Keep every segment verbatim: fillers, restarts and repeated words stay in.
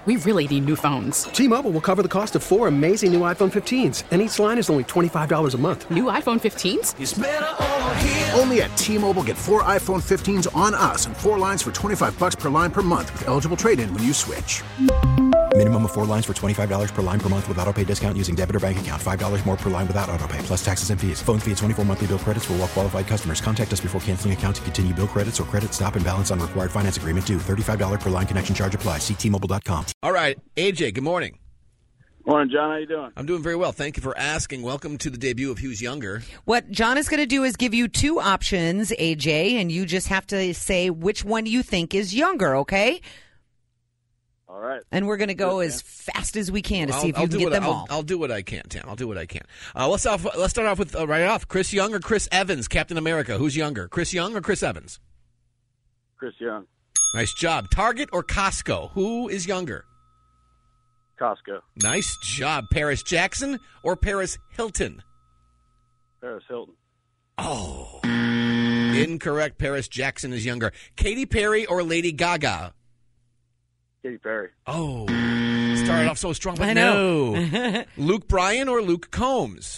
We really need new phones. T-Mobile will cover the cost of four amazing new iPhone fifteens, and each line is only twenty-five dollars a month. New iPhone fifteens? It's better over here. Only at T-Mobile, get four iPhone fifteens on us and four lines for twenty-five dollars per line per month with eligible trade-in when you switch. Minimum of four lines for twenty-five dollars per line per month with autopay discount using debit or bank account. five dollars more per line without autopay, plus taxes and fees. Phone fee at twenty-four monthly bill credits for well-qualified customers. Contact us before canceling account to continue bill credits or credit stop and balance on required finance agreement due. thirty-five dollars per line connection charge applies. See T Mobile dot com. All right, A J, good morning. Morning, John. How you doing? I'm doing very well. Thank you for asking. Welcome to the debut of Who's Younger. What John is going to do is give you two options, A J, and you just have to say which one you think is younger, okay? All right. And we're going to go Good, as fast as we can to I'll, see if I'll you can do get what, them I'll, all. I'll do what I can, Tam. I'll do what I can. Uh, let's, off, let's start off with, uh, right off, Chris Young or Chris Evans, Captain America. Who's younger, Chris Young or Chris Evans? Chris Young. Nice job. Target or Costco? Who is younger? Costco. Nice job. Paris Jackson or Paris Hilton? Paris Hilton. Oh, incorrect. Paris Jackson is younger. Katy Perry or Lady Gaga? Katy Perry. Oh, started off so strong, but I no. know. Luke Bryan or Luke Combs?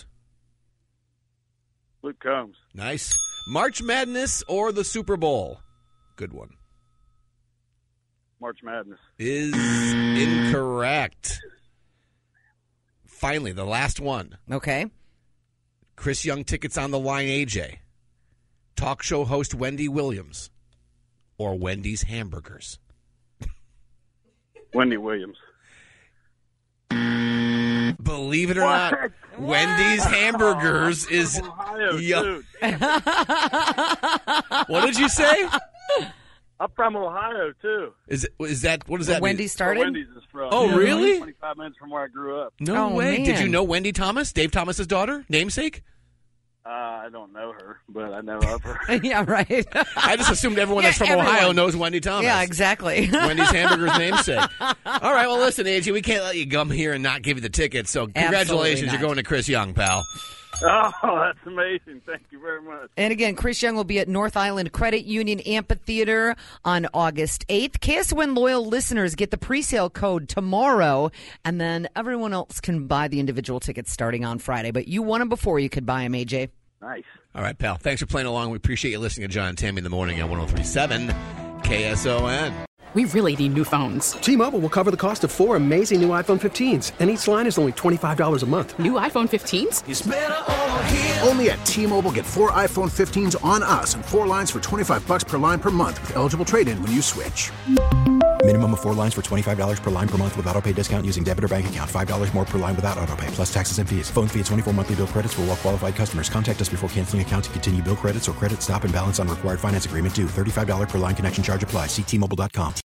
Luke Combs. Nice. March Madness or the Super Bowl? Good one. March Madness. Is incorrect. Finally, the last one. Okay. Chris Young tickets on the line, A J. Talk show host Wendy Williams or Wendy's Hamburgers? Wendy Williams. Believe it or What? not, Wendy's Hamburgers is Ohio, young. dude. What did you say? I'm from Ohio, too. Is it, is that what does Where that Wendy mean? started? Where Wendy's is from. Oh, Yeah, really? twenty-five minutes from where I grew up. No Oh, way. man. Did you know Wendy Thomas, Dave Thomas's daughter, namesake? Uh, I don't know her, but I know of her. Yeah, right. I just assumed everyone that's Yeah, from Ohio everyone. knows Wendy Thomas. Yeah, exactly. Wendy's Hamburgers namesake. All right, well, listen, A J, we can't let you come here and not give you the tickets. So congratulations, not. you're going to Chris Young, pal. Oh, that's amazing. Thank you very much. And again, Chris Young will be at North Island Credit Union Amphitheater on August eighth. K S O N loyal listeners get the presale code tomorrow, and then everyone else can buy the individual tickets starting on Friday. But you won them before you could buy them, A J. Nice. All right, pal. Thanks for playing along. We appreciate you listening to John and Tammy in the morning at one oh three point seven K S O N. We really need new phones. T-Mobile will cover the cost of four amazing new iPhone fifteens, and each line is only twenty-five dollars a month. New iPhone fifteens? It's better over here. Only at T-Mobile, get four iPhone fifteens on us and four lines for twenty-five dollars per line per month with eligible trade-in when you switch. Minimum of four lines for twenty-five dollars per line per month with autopay discount using debit or bank account. five dollars more per line without autopay, plus taxes and fees. Phone fee at twenty-four monthly bill credits for well-qualified customers. Contact us before canceling account to continue bill credits or credit stop and balance on required finance agreement due. thirty-five dollars per line connection charge applies. See T Mobile dot com.